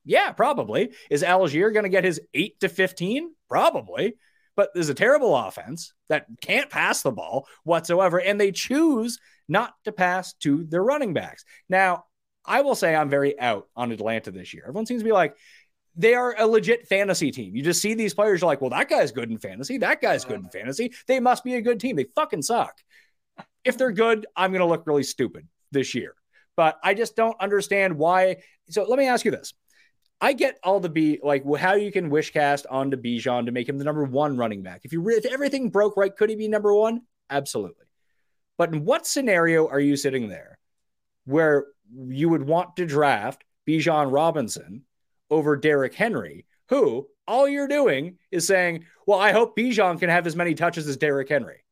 Yeah, probably. Is Algier going to get his eight to fifteen? Probably. But there's a terrible offense that can't pass the ball whatsoever, and they choose not to pass to their running backs. Now, I will say I'm very out on Atlanta this year. Everyone seems to be like, they are a legit fantasy team. You just see these players, you're like, well, that guy's good in fantasy. That guy's good in fantasy. They must be a good team. They fucking suck. If they're good, I'm going to look really stupid this year. But I just don't understand why. So let me ask you this. I get all the be like how you can wish cast onto Bijan to make him the number one running back. If you re- if everything broke right, could he be number one? Absolutely. But in what scenario are you sitting there where you would want to draft Bijan Robinson over Derrick Henry, who all you're doing is saying, well, I hope Bijan can have as many touches as Derrick Henry.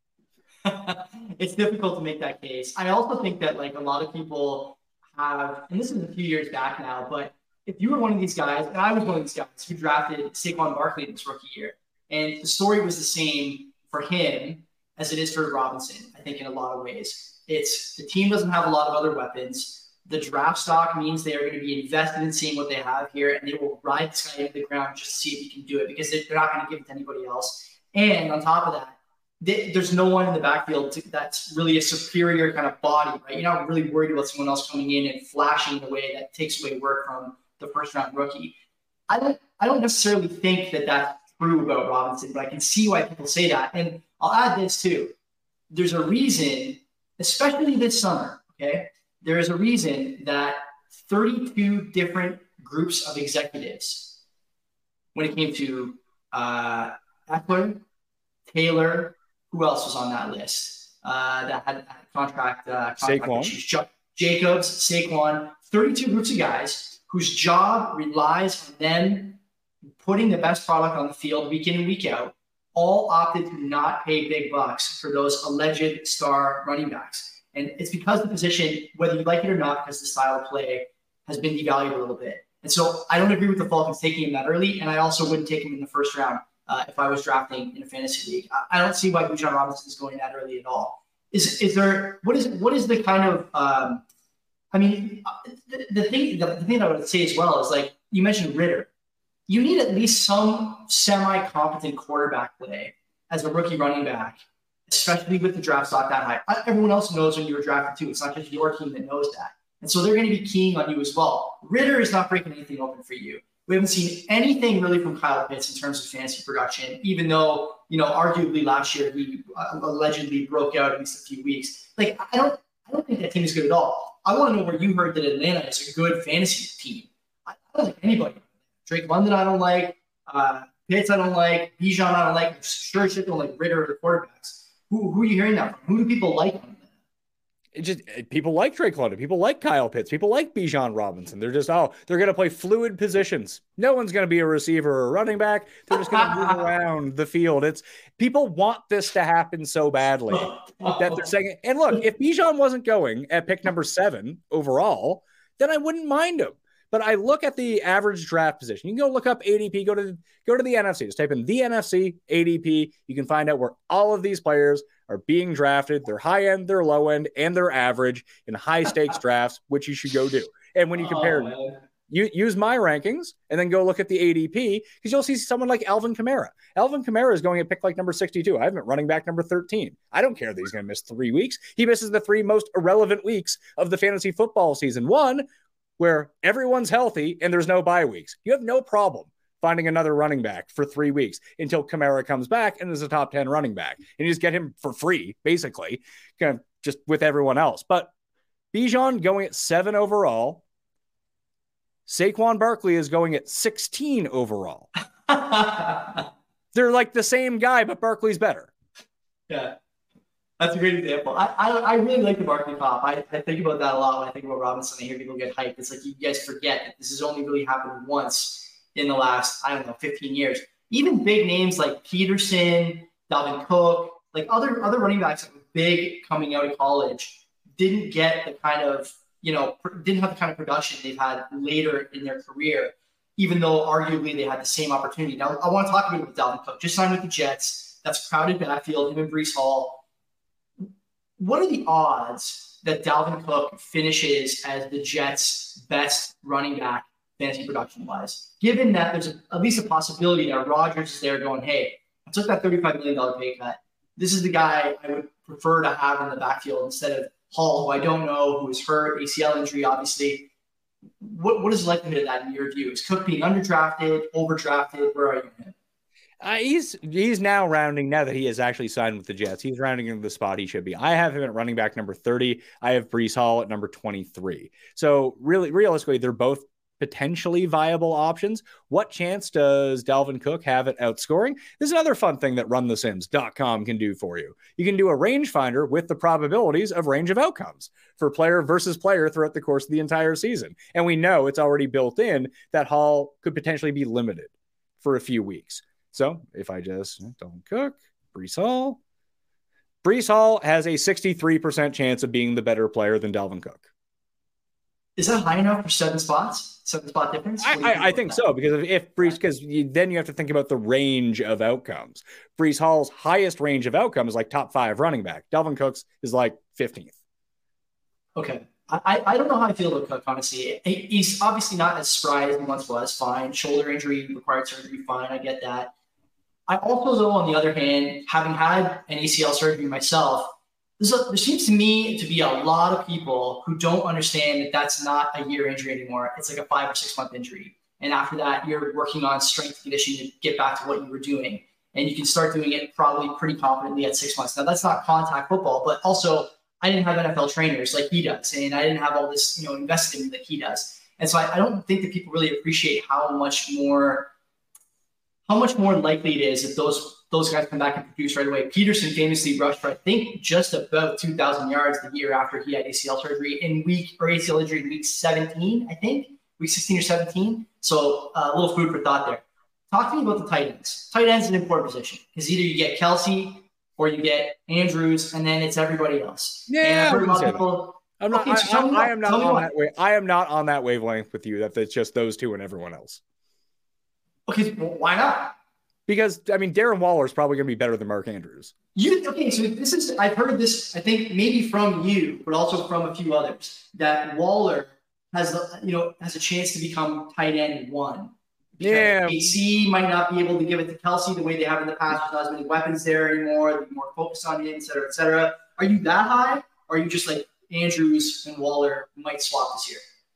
It's difficult to make that case. I also think that like a lot of people have, and this is a few years back now, but if you were one of these guys, and I was one of these guys who drafted Saquon Barkley in his rookie year, and the story was the same for him as it is for Robinson, I think in a lot of ways. It's the team doesn't have a lot of other weapons. The draft stock means they are going to be invested in seeing what they have here, and they will ride this guy into the ground just to see if he can do it because they're not going to give it to anybody else. And on top of that, they, there's no one in the backfield to, that's really a superior kind of body, right? You're not really worried about someone else coming in and flashing in a way that takes away work from the first round rookie. I don't, I don't necessarily think that that's true about Robinson, but I can see why people say that. And I'll add this too. There's a reason, especially this summer, okay? There is a reason that thirty-two different groups of executives, when it came to uh, Eckler, Taylor, who else was on that list uh, that had, had contract, uh, contract Saquon. issues? Jacobs, Saquon, thirty-two groups of guys whose job relies on them putting the best product on the field week in and week out, all opted to not pay big bucks for those alleged star running backs. And it's because the position, whether you like it or not, because the style of play has been devalued a little bit. And so I don't agree with the Falcons taking him that early, and I also wouldn't take him in the first round uh, if I was drafting in a fantasy league. I, I don't see why Bijan Robinson is going that early at all. Is is there what is what is the kind of um, I mean, the, the thing the, the thing that I would say as well is like you mentioned Ridder. You need at least some semi-competent quarterback play as a rookie running back, especially with the draft stock that high. Everyone else knows when you were drafted too. It's not just your team that knows that. And so they're going to be keying on you as well. Ridder is not breaking anything open for you. We haven't seen anything really from Kyle Pitts in terms of fantasy production, even though, you know, arguably last year he uh, allegedly broke out at least a few weeks. Like, I don't I don't think that team is good at all. I want to know where you heard that Atlanta is a good fantasy team. I don't think anybody. Drake London, I don't like. Uh, Pitts, I don't like. Bijan, I don't like. Sure shit don't like Ridder or the quarterbacks. Who, who are you hearing that from? Who do people like? It just people like Drake London, people like Kyle Pitts, people like Bijan Robinson. They're just oh, they're going to play fluid positions. No one's going to be a receiver or a running back. They're just going to move around the field. It's people want this to happen so badly that they're saying. And look, if Bijan wasn't going at pick number seven overall, then I wouldn't mind him. But I look at the average draft position. You can go look up A D P. Go to go to the N F C. Just type in the N F C A D P. You can find out where all of these players are being drafted. Their high end, their low end, and their average in high stakes drafts, which you should go do. And when you compare, oh, you use my rankings and then go look at the A D P because you'll see someone like Alvin Kamara. Alvin Kamara is going at pick like number sixty-two. I have him at running back number thirteen. I don't care that he's going to miss three weeks. He misses the three most irrelevant weeks of the fantasy football season. One, where everyone's healthy and there's no bye weeks. You have no problem finding another running back for three weeks until Kamara comes back and is a top ten running back. And you just get him for free, basically, kind of just with everyone else. But Bijan going at seven overall. Saquon Barkley is going at sixteen overall. They're like the same guy, but Barkley's better. Yeah. That's a great example. I, I I really like the Barkley pop. I, I think about that a lot when I think about Robinson. I hear people get hyped. It's like you guys forget that this has only really happened once in the last, I don't know, fifteen years. Even big names like Peterson, Dalvin Cook, like other other running backs that were big coming out of college didn't get the kind of, you know, didn't have the kind of production they've had later in their career, even though arguably they had the same opportunity. Now, I want to talk a bit about Dalvin Cook. Just signed with the Jets. That's crowded backfield, him and Breece Hall. What are the odds that Dalvin Cook finishes as the Jets' best running back fantasy production wise. Given that there's a, at least a possibility that Rodgers is there going, hey, I took that thirty-five million dollars pay cut. This is the guy I would prefer to have in the backfield instead of Hall, who I don't know, who is hurt, A C L injury, obviously. What what is the likelihood of that in your view? Is Cook being underdrafted, overdrafted? Where are you in him? Uh, he's he's now rounding, now that he has actually signed with the Jets, he's rounding into the spot he should be. I have him at running back number thirty. I have Breece Hall at number twenty-three. So really, realistically, they're both potentially viable options. What chance does Dalvin Cook have at outscoring? This is another fun thing that run the sims dot com can do for you. You can do a rangefinder with the probabilities of range of outcomes for player versus player throughout the course of the entire season. And we know it's already built in that Hall could potentially be limited for a few weeks. So if I just Dalvin Cook, Breece Hall, Breece Hall has a sixty-three percent chance of being the better player than Dalvin Cook. Is that high enough for seven spots? Seven spot difference? I, I, I think that? so, because if, if Breece, because you, then you have to think about the range of outcomes. Breece Hall's highest range of outcome is like top five running back. Dalvin Cook's is like fifteenth. Okay. I, I don't know how I feel about Cook, honestly. He, he's obviously not as spry as he once was. Fine. Shoulder injury, required surgery. Fine. I get that. I also, though, on the other hand, having had an A C L surgery myself, there's a, there seems to me to be a lot of people who don't understand that that's not a year injury anymore. It's like a five or six month injury. And after that, you're working on strength and conditioning to get back to what you were doing. And you can start doing it probably pretty confidently at six months. Now, that's not contact football, but also I didn't have N F L trainers like he does. And I didn't have all this, you know, invested in me that he does. And so I, I don't think that people really appreciate how much more how much more likely it is if those those guys come back and produce right away. Peterson famously rushed for, I think, just about two thousand yards the year after he had A C L surgery in week, or A C L injury in week seventeen, I think, week sixteen or seventeen. So uh, a little food for thought there. Talk to me about the tight ends. Tight ends is an important position because either you get Kelsey or you get Andrews, and then it's everybody else. Yeah, and I've heard a lot of that. people. I'm not. Okay, so I, I, I am not on what. that way. I am not on that wavelength with you. That it's just those two and everyone else. Okay, well, why not? Because, I mean, Darren Waller is probably going to be better than Mark Andrews. You okay? So this is I've heard this. I think maybe from you, but also from a few others, that Waller has you know has a chance to become tight end one. Yeah, A C might not be able to give it to Kelsey the way they have in the past. There's not as many weapons there anymore. They're more focused on him, et cetera, et cetera. Are you that high? Or are you just like Andrews and Waller might swap this year?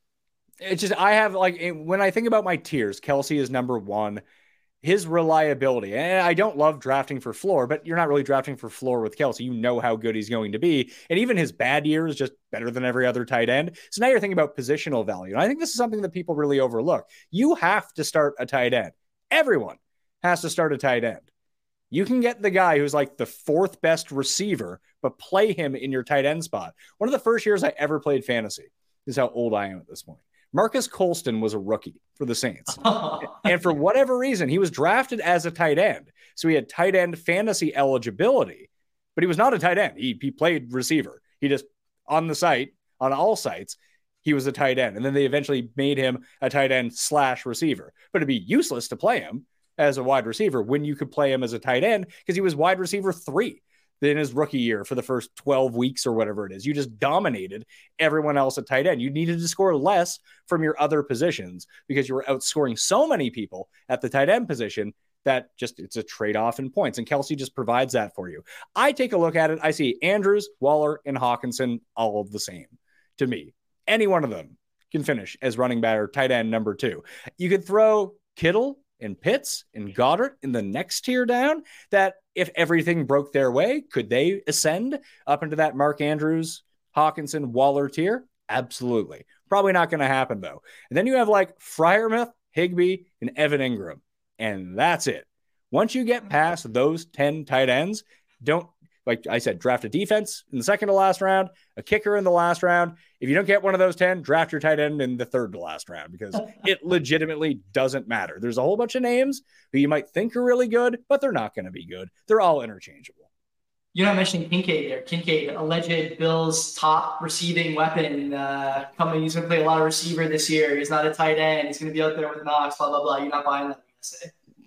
It's just I have like when I think about my tiers, Kelsey is number one. His reliability, and I don't love drafting for floor, but you're not really drafting for floor with Kelsey. You know how good he's going to be. And even his bad year is just better than every other tight end. So now you're thinking about positional value. And I think this is something that people really overlook. You have to start a tight end. Everyone has to start a tight end. You can get the guy who's like the fourth best receiver, but play him in your tight end spot. One of the first years I ever played fantasy is how old I am at this point. Marcus Colston was a rookie for the Saints. And for whatever reason, he was drafted as a tight end. So he had tight end fantasy eligibility, but he was not a tight end. He, he played receiver. He just, on the site, on all sites, he was a tight end. And then they eventually made him a tight end slash receiver. But it'd be useless to play him as a wide receiver when you could play him as a tight end because he was wide receiver three in his rookie year for the first twelve weeks or whatever it is. You just dominated everyone else at tight end. You needed to score less from your other positions because you were outscoring so many people at the tight end position that just it's a trade-off in points. And Kelsey just provides that for you. I take a look at it. I see Andrews, Waller, and Hawkinson all of the same to me. Any one of them can finish as running back or tight end number two. You could throw Kittle and Pitts and Goddard in the next tier down that if everything broke their way, could they ascend up into that Mark Andrews, Hawkinson, Waller tier? Absolutely. Probably not going to happen though. And then you have like Freiermuth, Higbee, and Evan Ingram. And that's it. Once you get past those ten tight ends, don't, like I said, draft a defense in the second to last round, a kicker in the last round. If you don't get one of those ten, draft your tight end in the third to last round because it legitimately doesn't matter. There's a whole bunch of names who you might think are really good, but they're not going to be good. They're all interchangeable. You're not mentioning Kincaid there. Kincaid, alleged Bills' top receiving weapon. Uh, coming, he's going to play a lot of receiver this year. He's not a tight end. He's going to be out there with Knox, blah, blah, blah. You're not buying that, I say.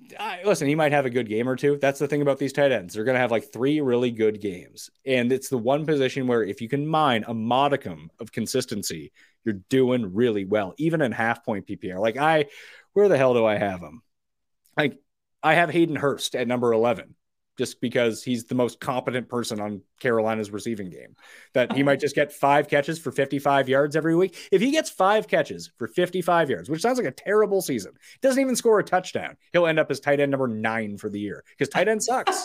I, listen, he might have a good game or two. That's the thing about these tight ends. They're going to have like three really good games. And it's the one position where if you can mine a modicum of consistency, you're doing really well, even in half point P P R. Like I, where the hell do I have him? Like I have Hayden Hurst at number eleven, just because he's the most competent person on Carolina's receiving game, that he might just get five catches for fifty-five yards every week. If he gets five catches for fifty-five yards, which sounds like a terrible season, doesn't even score a touchdown, he'll end up as tight end number nine for the year because tight end sucks.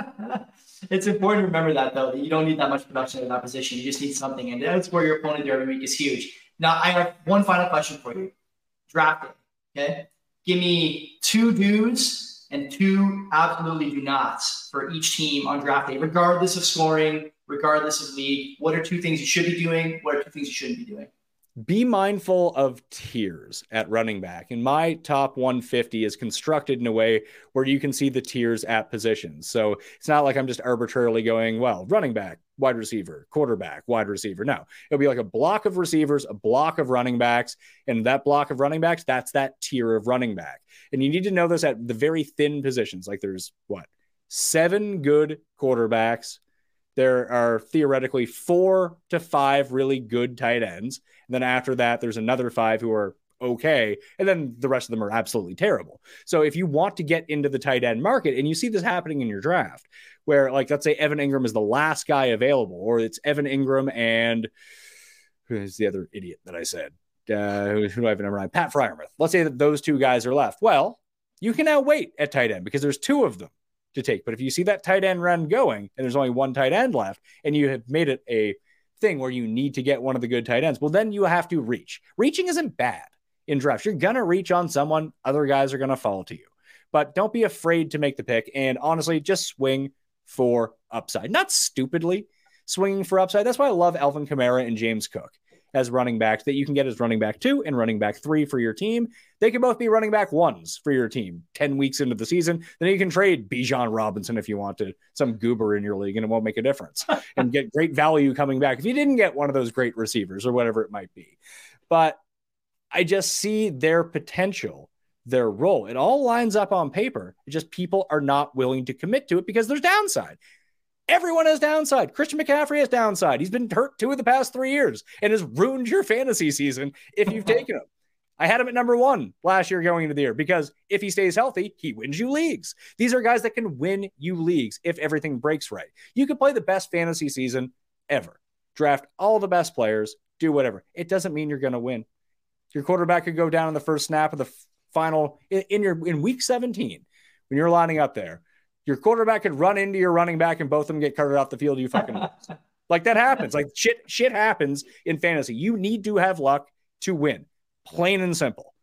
It's important to remember that, though, that you don't need that much production in that position. You just need something. And that's where your opponent there every week is huge. Now, I have one final question for you. Draft it, okay? Give me two do's and two absolutely do nots for each team on draft day, regardless of scoring, regardless of league. What are two things you should be doing? What are two things you shouldn't be doing? Be mindful of tiers at running back. And my top one fifty is constructed in a way where you can see the tiers at positions. So it's not like I'm just arbitrarily going, well, running back, wide receiver, quarterback, wide receiver. No, it'll be like a block of receivers, a block of running backs. And that block of running backs, that's that tier of running back. And you need to know this at the very thin positions. Like there's what, seven good quarterbacks. There are theoretically four to five really good tight ends. And then after that, there's another five who are okay. And then the rest of them are absolutely terrible. So if you want to get into the tight end market, and you see this happening in your draft, where like, let's say Evan Ingram is the last guy available, or it's Evan Ingram and who's the other idiot that I said? Uh, who, who do I have in number nine? Pat Freiermuth. Let's say that those two guys are left. Well, you can now wait at tight end because there's two of them to take. But if you see that tight end run going and there's only one tight end left and you have made it a thing where you need to get one of the good tight ends, well, then you have to reach. Reaching isn't bad in drafts. You're going to reach on someone. Other guys are going to fall to you. But don't be afraid to make the pick. And honestly, just swing for upside. Not stupidly swinging for upside. That's why I love Alvin Kamara and James Cook as running backs that you can get as running back two and running back three for your team. They can both be running back ones for your team ten weeks into the season. Then you can trade Bijan Robinson if you want to, some goober in your league, and it won't make a difference and get great value coming back if you didn't get one of those great receivers or whatever it might be. But I just see their potential, their role. It all lines up on paper. It's just people are not willing to commit to it because there's downside. Everyone has downside. Christian McCaffrey has downside. He's been hurt two of the past three years and has ruined your fantasy season if you've taken him. I had him at number one last year going into the year because if he stays healthy, he wins you leagues. These are guys that can win you leagues if everything breaks right. You could play the best fantasy season ever. Draft all the best players, do whatever. It doesn't mean you're going to win. Your quarterback could go down in the first snap of the final in, in your in week seventeen when you're lining up there. Your quarterback could run into your running back and both of them get carted off the field. You fucking like that happens. Like shit, shit happens in fantasy. You need to have luck to win, plain and simple.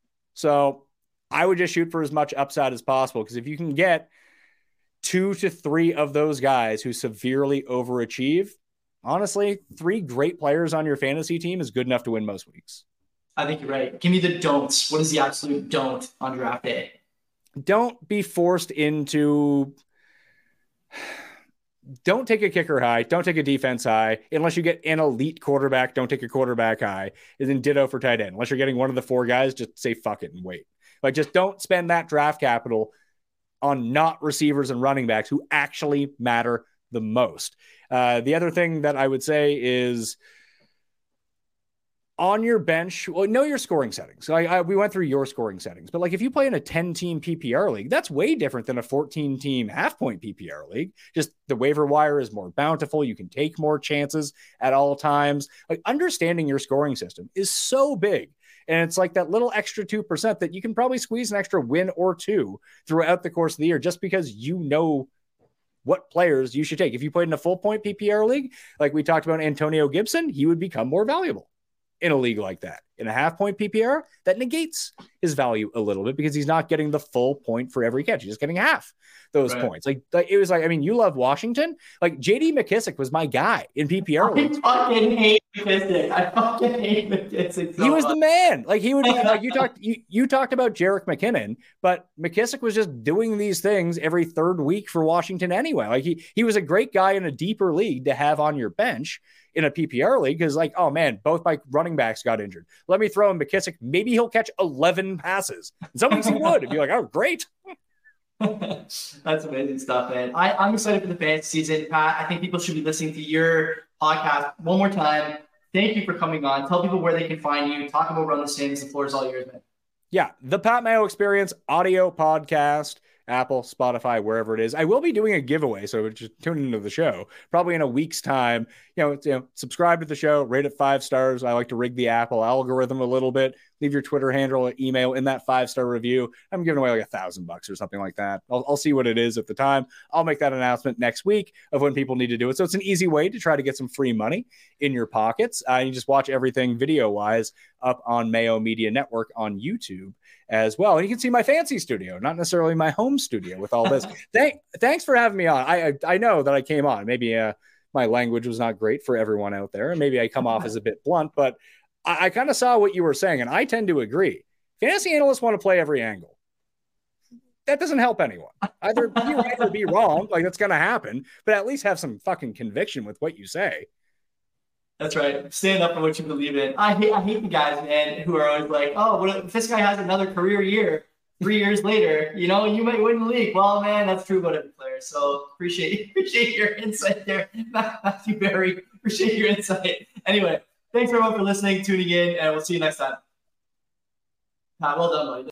So I would just shoot for as much upside as possible because if you can get two to three of those guys who severely overachieve, honestly, three great players on your fantasy team is good enough to win most weeks. I think you're right. Give me the don'ts. What is the absolute don't on draft day? Don't be forced into, don't take a kicker high. Don't take a defense high. Unless you get an elite quarterback, don't take a quarterback high. And then ditto for tight end. Unless you're getting one of the four guys, just say fuck it and wait. Like just don't spend that draft capital on not receivers and running backs who actually matter the most. Uh, the other thing that I would say is, on your bench, well, know your scoring settings. I, I, we went through your scoring settings, but like if you play in a ten-team P P R league, that's way different than a fourteen-team half-point P P R league. Just the waiver wire is more bountiful. You can take more chances at all times. Like understanding your scoring system is so big. And it's like that little extra two percent that you can probably squeeze an extra win or two throughout the course of the year just because you know what players you should take. If you played in a full-point P P R league, like we talked about Antonio Gibson, he would become more valuable in a league like that. In a half point P P R, that negates his value a little bit because he's not getting the full point for every catch. He's just getting half those right. points. Like, like it was like, I mean, you love Washington. Like J D McKissick was my guy in P P R leagues. I fucking hate McKissick. I fucking hate McKissick. So he was much. the man. Like he would be like you talked you, you talked about Jerick McKinnon, but McKissick was just doing these things every third week for Washington anyway. Like he he was a great guy in a deeper league to have on your bench in a P P R league because like, oh man, both my running backs got injured. Let me throw in McKissick. Maybe he'll catch eleven passes. And some weeks he would. It'd be like, oh, great. That's amazing stuff, man. I, I'm excited for the fantasy season. Pat, I think people should be listening to your podcast one more time. Thank you for coming on. Tell people where they can find you. Talk about Run the Sims. The floor is all yours, man. Yeah, the Pat Mayo Experience audio podcast, Apple, Spotify, wherever it is. I will be doing a giveaway, so just tune into the show probably in a week's time. You know, you know, subscribe to the show, rate it five stars. I like to rig the Apple algorithm a little bit. Leave your Twitter handle or email in that five-star review. I'm giving away like a thousand bucks or something like that. I'll, I'll see what it is at the time. I'll make that announcement next week of when people need to do it. So it's an easy way to try to get some free money in your pockets. Uh, you just watch everything video-wise up on Mayo Media Network on YouTube as well. And you can see my fancy studio, not necessarily my home studio with all this. Thank, thanks for having me on. I, I I know that I came on. Maybe uh, my language was not great for everyone out there. And maybe I come off as a bit blunt, but I, I kind of saw what you were saying, and I tend to agree. Fantasy analysts want to play every angle. That doesn't help anyone. Either be right or be wrong. Like, that's going to happen, but at least have some fucking conviction with what you say. That's right. Stand up for what you believe in. I hate I hate the guys, man, who are always like, oh, what if this guy has another career year three years later? You know, you might win the league. Well, man, that's true about every player. So appreciate appreciate your insight there, Matthew Berry. Appreciate your insight. Anyway, thanks everyone for listening, tuning in, and we'll see you next time. Ah, well done, buddy.